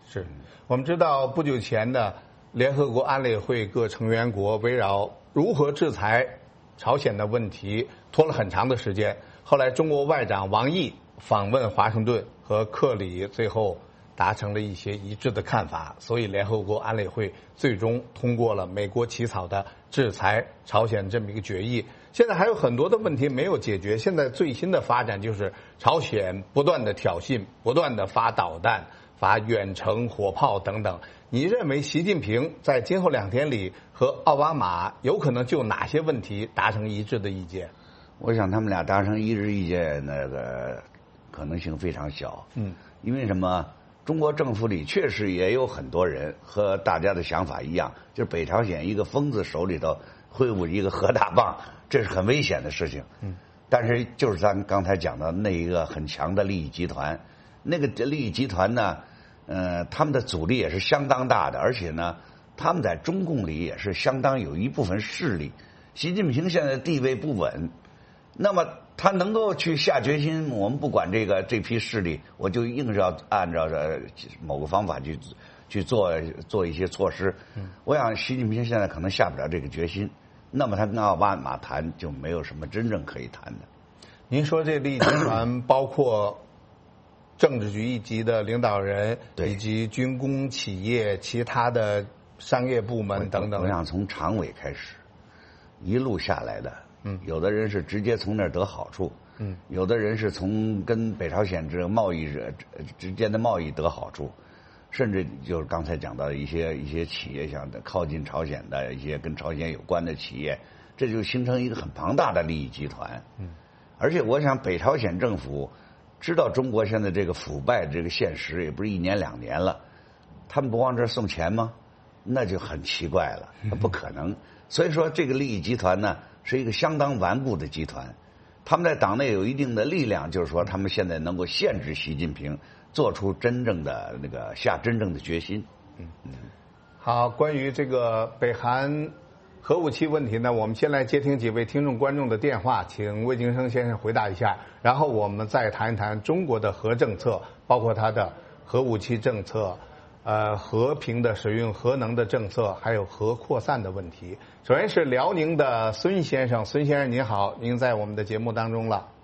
是我们知道不久前呢，联合国安理会各成员国围绕如何制裁朝鲜的问题拖了很长的时间。后来中国外长王毅访问华盛顿，和克里最后达成了一些一致的看法，所以联合国安理会最终通过了美国起草的制裁朝鲜这么一个决议。现在还有很多的问题没有解决，现在最新的发展就是朝鲜不断的挑衅，不断的发导弹、发远程火炮等等。你认为习近平在今后两天里和奥巴马有可能就哪些问题达成一致的意见？ 我想他们俩达成一致意见那个可能性非常小。嗯，因为什么？中国政府里确实也有很多人和大家的想法一样，就是北朝鲜一个疯子手里头挥舞一个核大棒，这是很危险的事情。嗯，但是就是咱刚才讲的那一个很强的利益集团，那个利益集团呢，呃，他们的阻力也是相当大的，而且呢，他们在中共里也是相当有一部分势力。习近平现在地位不稳，那么他能够去下决心，我们不管这个这批势力，我就硬是要按照着某个方法去去做做一些措施。嗯，我想习近平现在可能下不了这个决心，那么他跟奥巴马谈就没有什么真正可以谈的。 您说这利益集团包括政治局一级的领导人，以及军工企业、其他的商业部门等等。 我想从常委开始，一路下来的。嗯，有的人是直接从那儿得好处，嗯，有的人是从跟北朝鲜这个贸易者之间的贸易得好处，甚至就是刚才讲到的一些一些企业，像靠近朝鲜的一些跟朝鲜有关的企业，这就形成一个很庞大的利益集团。嗯，而且我想北朝鲜政府知道中国现在这个腐败的这个现实，也不是一年两年了，他们不往这儿送钱吗？那就很奇怪了，不可能。所以说，这个利益集团呢，是一个相当顽固的集团，他们在党内有一定的力量，就是说他们现在能够限制习近平做出真正的那个下真正的决心。嗯嗯。 好，关于这个北韩核武器问题呢，我们先来接听几位听众观众的电话，请魏京生先生回答一下，然后我们再谈一谈中国的核政策，包括它的核武器政策。呃，和平的使用核能的政策，还有核扩散的问题。首先是辽宁的孙先生，孙先生您好，您在我们的节目当中了。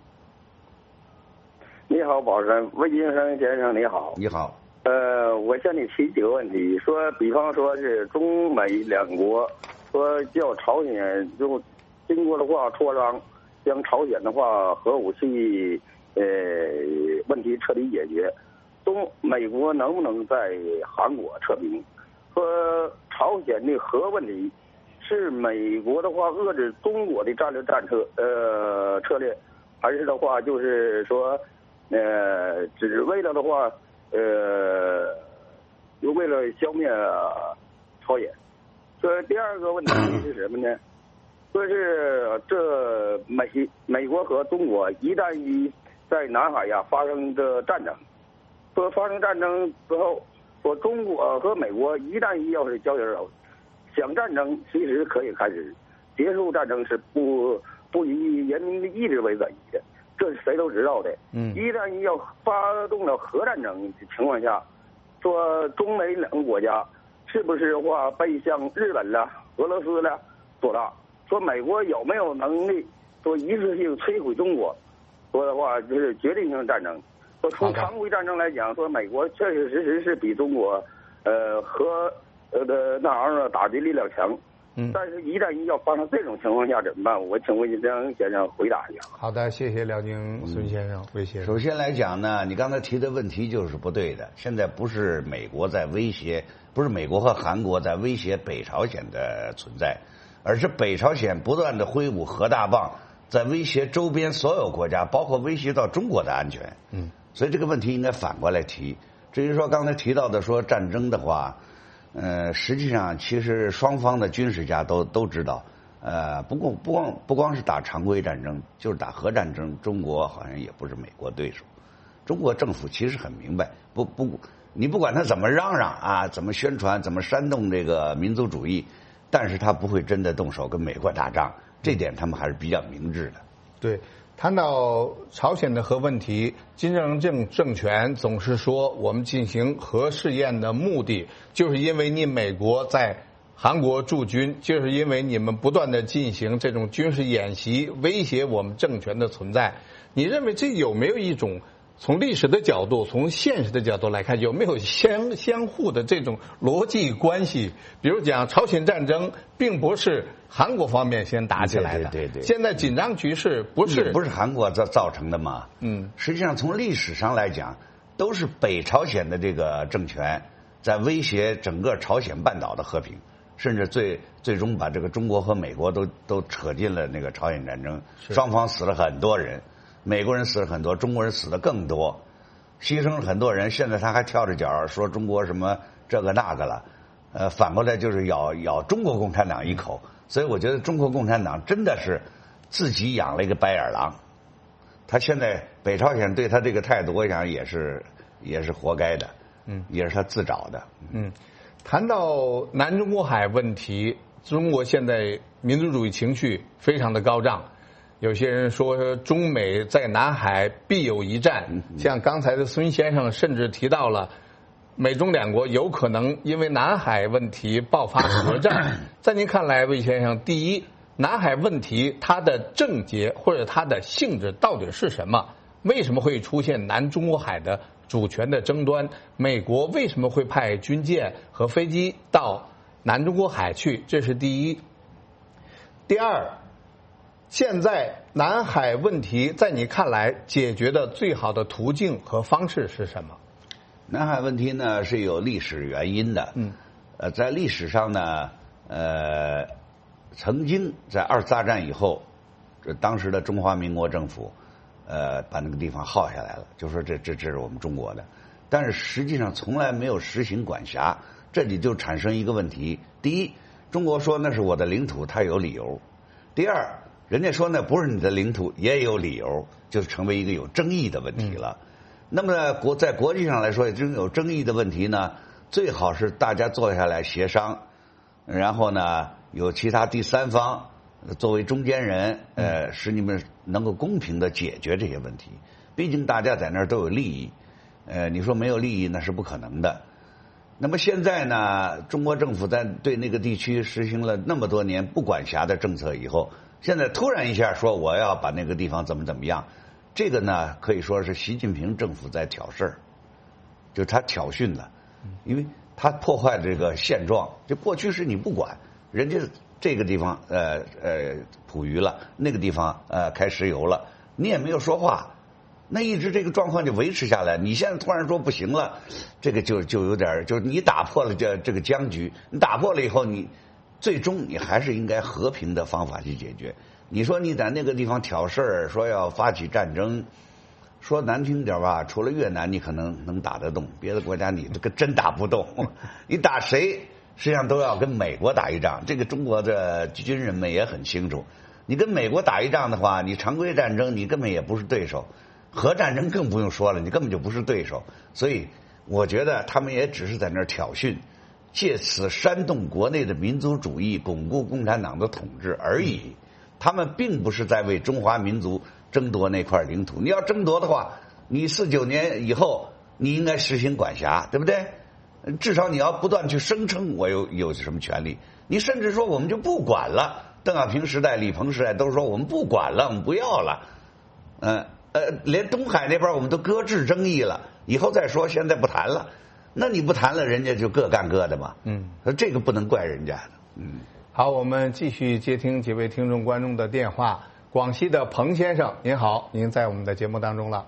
你好，宝山，魏金生先生你好。 你好。 呃，我向你提几个问题，说，比方说是中美两国说叫朝鲜就经过的话磋商，将朝鲜的话核武器呃问题彻底解决。中美国能不能在韩国撤兵？说朝鲜的核问题是美国的话遏制中国的战略战策呃策略，还是的话就是说呃只为了的话呃就为了消灭朝鲜？说第二个问题是什么呢？说是这美美国和中国一旦一在南海呀发生这战争。说发生战争之后，说中国和美国一旦要是交手，想战争其实可以开始，结束战争是不不以人民的意志为转移的，这是谁都知道的。嗯，一旦要发动了核战争的情况下，说中美两个国家是不是话被像日本了、俄罗斯了做大？说美国有没有能力说一次性摧毁中国？说的话就是决定性战争。说从常规战争来讲，说美国确确实实是比中国，呃和呃的那玩意儿打击力量强。嗯。但是，一旦要发生这种情况下怎么办？我请魏金生先生回答一下。 好的，谢谢辽宁孙先生、魏先生。 首先来讲呢，你刚才提的问题就是不对的。现在不是美国在威胁，不是美国和韩国在威胁北朝鲜的存在，而是北朝鲜不断的挥舞核大棒，在威胁周边所有国家，包括威胁到中国的安全。嗯。所以这个问题应该反过来提。至于说刚才提到的说战争的话，呃，实际上其实双方的军事家都都知道，呃，不光不光不光是打常规战争，就是打核战争，中国好像也不是美国对手。中国政府其实很明白，不不，你不管他怎么嚷嚷啊，怎么宣传，怎么煽动这个民族主义，但是他不会真的动手跟美国打仗，这点他们还是比较明智的。 对。 谈到朝鲜的核问题，金正恩政政权总是说我们进行核试验的目的，就是因为你美国在韩国驻军，就是因为你们不断的进行这种军事演习，威胁我们政权的存在。你认为这有没有一种从历史的角度，从现实的角度来看，有没有相相互的这种逻辑关系？比如讲，朝鲜战争并不是韩国方面先打起来的， 对对对对， 现在紧张局势不是不是韩国造造成的嘛？ 嗯， 实际上从历史上来讲，都是北朝鲜的这个政权在威胁整个朝鲜半岛的和平，甚至最最终把这个中国和美国都都扯进了那个朝鲜战争，双方死了很多人。美国人死了很多，中国人死的更多，牺牲了很多人。现在他还跳着脚说中国什么这个那个了，呃，反过来就是咬咬中国共产党一口。所以我觉得中国共产党真的是自己养了一个白眼狼。他现在北朝鲜对他这个态度，我想也是也是活该的，嗯，也是他自找的。 嗯，谈到南中国海问题，中国现在民族主义情绪非常的高涨。有些人说中美在南海必有一战，像刚才的孙先生甚至提到了美中两国有可能因为南海问题爆发核战。在您看来，魏先生，第一，南海问题它的症结或者它的性质到底是什么？为什么会出现南中国海的主权的争端？美国为什么会派军舰和飞机到南中国海去？这是第一。第二，现在南海问题在你看来解决的最好的途径和方式是什么？ 南海问题呢是有历史原因的，嗯，呃，在历史上呢，呃，曾经在二次大战以后，这当时的中华民国政府，呃，把那个地方耗下来了，就说这这这是我们中国的，但是实际上从来没有实行管辖，这里就产生一个问题：第一，中国说那是我的领土，它有理由；第二，人家说那不是你的领土，也有理由，就成为一个有争议的问题了。嗯，那么国在国际上来说，这种有争议的问题呢，最好是大家坐下来协商，然后呢有其他第三方作为中间人，呃，使你们能够公平的解决这些问题。毕竟大家在那儿都有利益，呃，你说没有利益那是不可能的。那么现在呢，中国政府在对那个地区实行了那么多年不管辖的政策以后，现在突然一下说我要把那个地方怎么怎么样，这个呢可以说是习近平政府在挑事儿，就他挑衅了，因为他破坏这个现状。就过去是你不管，人家这个地方呃呃捕鱼了，那个地方呃开石油了，你也没有说话，那一直这个状况就维持下来。你现在突然说不行了，这个就就有点就是你打破了这这个僵局，你打破了以后，你最终你还是应该和平的方法去解决。你说你在那个地方挑事儿，说要发起战争，说难听点吧，除了越南你可能能打得动，别的国家你这个真打不动。你打谁实际上都要跟美国打一仗，这个中国的军人们也很清楚。你跟美国打一仗的话，你常规战争你根本也不是对手，核战争更不用说了，你根本就不是对手。所以我觉得他们也只是在那儿挑衅，借此煽动国内的民族主义，巩固共产党的统治而已。他们并不是在为中华民族争夺那块领土。你要争夺的话，你四九年以后你应该实行管辖，对不对？至少你要不断去声称我有有什么权利。你甚至说我们就不管了。邓小平时代、李鹏时代都说我们不管了，我们不要了。嗯呃，连东海那边我们都搁置争议了，以后再说，现在不谈了。那你不谈了，人家就各干各的嘛。嗯，这个不能怪人家的。嗯。 好，我们继续接听几位听众观众的电话。广西的彭先生，您好，您在我们的节目当中了。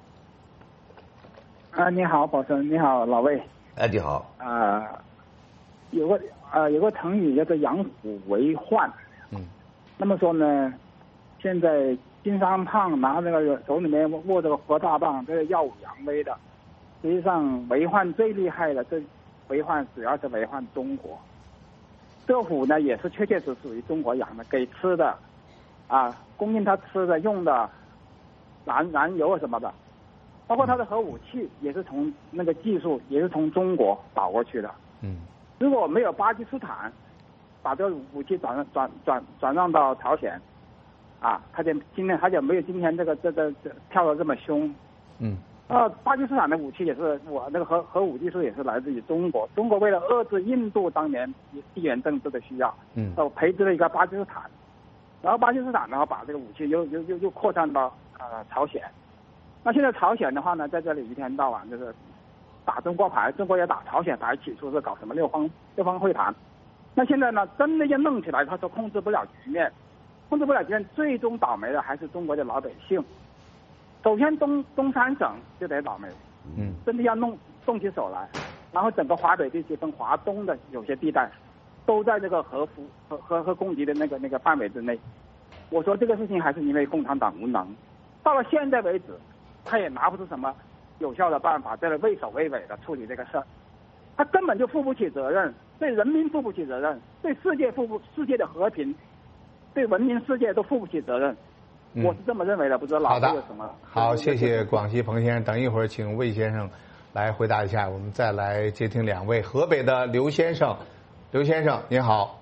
啊，你好，宝生，你好，老魏。 哎，你好。 啊、呃，有个啊、呃、有个成语叫做养虎为患。嗯。那么说呢，现在金三胖拿那个手里面握这个核大棒，这是耀武扬威的。实际上，为患最厉害的，这为患主要是为患中国。这个虎呢，也是确确实属于中国养的，给吃的，啊，供应它吃的、用的，燃燃油啊什么的，包括它的核武器也是从那个技术也是从中国导过去的。嗯，如果没有巴基斯坦把这个武器转转转转让到朝鲜， 啊，他就今天他就没有今天这个这个这跳得这么凶。 嗯。 呃，巴基斯坦的武器也是我那个核核武技术也是来自于中国。中国为了遏制印度当年地缘政治的需要， 嗯， 呃，培植了一个巴基斯坦，然后巴基斯坦呢把这个武器又又又又扩散到呃朝鲜。那现在朝鲜的话呢，在这里一天到晚就是打中国牌，中国也打朝鲜牌，起初是搞什么六方六方会谈。那现在呢，真的要弄起来，他说控制不了局面，控制不了局面，最终倒霉的还是中国的老百姓。首先东东三省就得倒霉， 嗯， 真的要弄动起手来，然后整个华北地区跟华东的有些地带，都在这个核服核核核攻击的那个那个范围之内。我说这个事情还是因为共产党无能，到了现在为止，他也拿不出什么有效的办法，在这畏首畏尾的处理这个事儿，他根本就负不起责任，对人民负不起责任，对世界负不世界的和平，对文明世界都负不起责任。 嗯、 我是这么认为的，不知道老师有什么？ 好，谢谢广西彭先生。等一会儿请魏先生来回答一下，我们再来接听两位。河北的刘先生，刘先生您好。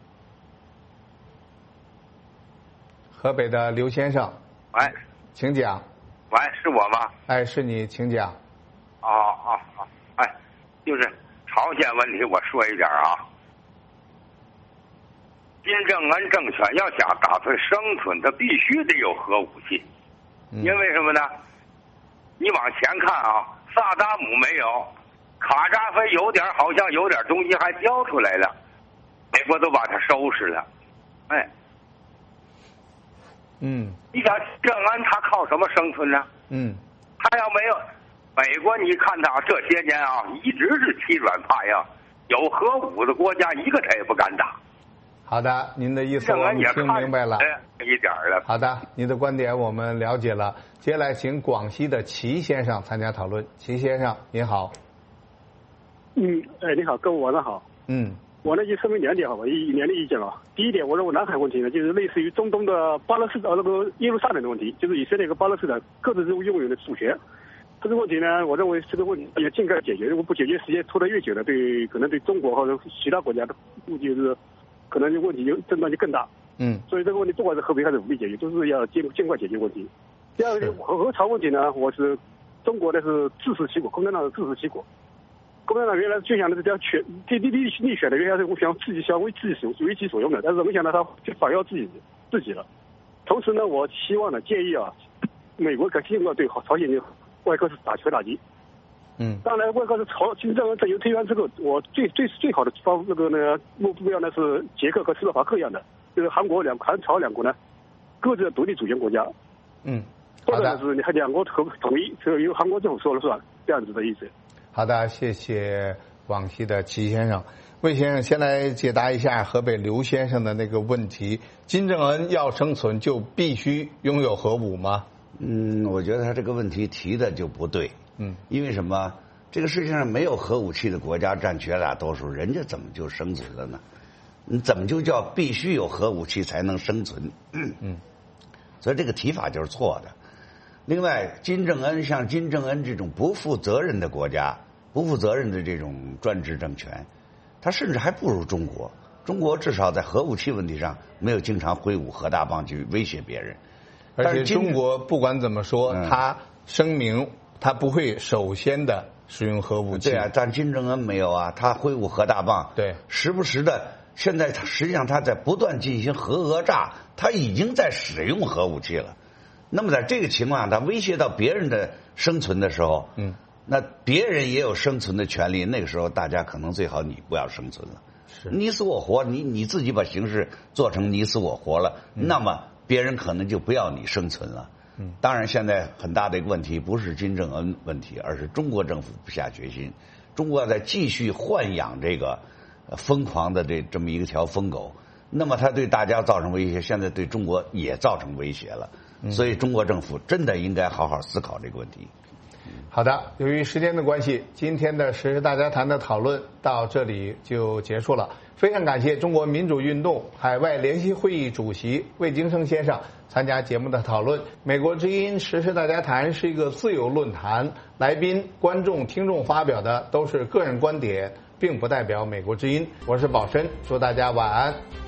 河北的刘先生， 喂， 请讲。 喂，是我吗？ 哎，是你，请讲。 哦哦哦，哎，就是朝鲜问题，我说一点啊。金正恩政权要想打算生存，他必须得有核武器， 嗯、 因为什么呢？你往前看啊，萨达姆没有，卡扎菲有点，好像有点东西还交出来了，美国都把他收拾了，哎， 嗯， 你想正恩他靠什么生存呢？ 嗯， 他要没有美国，你看他这些年啊，一直是欺软怕硬，有核武的国家一个他也不敢打。 好的，您的意思我们听明白了， 一点了。 好的，您的观点我们了解了。接下来请广西的齐先生参加讨论。齐先生，您好。 嗯，哎，你好，各位晚上好。 嗯， 我呢就说明两点好吧，一两点意见啊。第一点，我认为南海问题呢，就是类似于中东的巴勒斯坦那个耶路撒冷的问题，就是以色列和巴勒斯坦各自都拥有的主权。这个问题呢，我认为这个问题也尽快解决。如果不解决，时间拖得越久呢，对可能对中国或者其他国家的估计是。可能问题就症状就更大， 嗯， 所以这个问题不管是河北还是武力解决，都是要尽尽快解决问题。第二个核核潮问题呢，我是中国的是自食其果，共产党是自食其果。共产党原来就想的是叫全对立立立选的，原来是想自己想为自己所为其所用的，但是没想到他就反要自己自己了。同时呢，我希望呢建议啊，美国可尽快对朝鲜外科是打核打击。 嗯， 当然，外科是朝金正恩这由推翻之后，我最最最好的方那个呢目标呢是捷克和斯洛伐克一样的，就是韩国两韩朝两国呢各自独立主权国家。 嗯， 或者是你还两国统统一，就由韩国政府说了算，这样子的意思。 好的，谢谢广西的齐先生。魏先生，先来解答一下河北刘先生的那个问题：金正恩要生存就必须拥有核武吗？ 嗯，我觉得他这个问题提的就不对。 嗯， 因为什么？这个世界上没有核武器的国家占绝大多数，人家怎么就生存了呢？你怎么就叫必须有核武器才能生存？嗯嗯， 所以这个提法就是错的。另外，金正恩像金正恩这种不负责任的国家，不负责任的这种专制政权，他甚至还不如中国。中国至少在核武器问题上没有经常挥舞核大棒去威胁别人。 而且中国不管怎么说，嗯、他声明。他不会首先的使用核武器。 对啊，但金正恩没有啊，他挥舞核大棒， 对， 时不时的。现在他实际上他在不断进行核讹诈，他已经在使用核武器了。那么在这个情况下，他威胁到别人的生存的时候， 嗯， 那别人也有生存的权利。那个时候，大家可能最好你不要生存了， 是你死我活，你你自己把形势做成你死我活了， 嗯、 那么别人可能就不要你生存了。 嗯， 当然，现在很大的一个问题不是金正恩问题，而是中国政府不下决心。中国在继续豢养这个疯狂的这这么一个条疯狗，那么它对大家造成威胁，现在对中国也造成威胁了。 嗯、 所以，中国政府真的应该好好思考这个问题。 好的，由于时间的关系，今天的时事大家谈的讨论到这里就结束了。非常感谢中国民主运动海外联席会议主席魏京生先生参加节目的讨论。美国之音时事大家谈是一个自由论坛，来宾、观众、听众发表的都是个人观点，并不代表美国之音。我是宝申，祝大家晚安。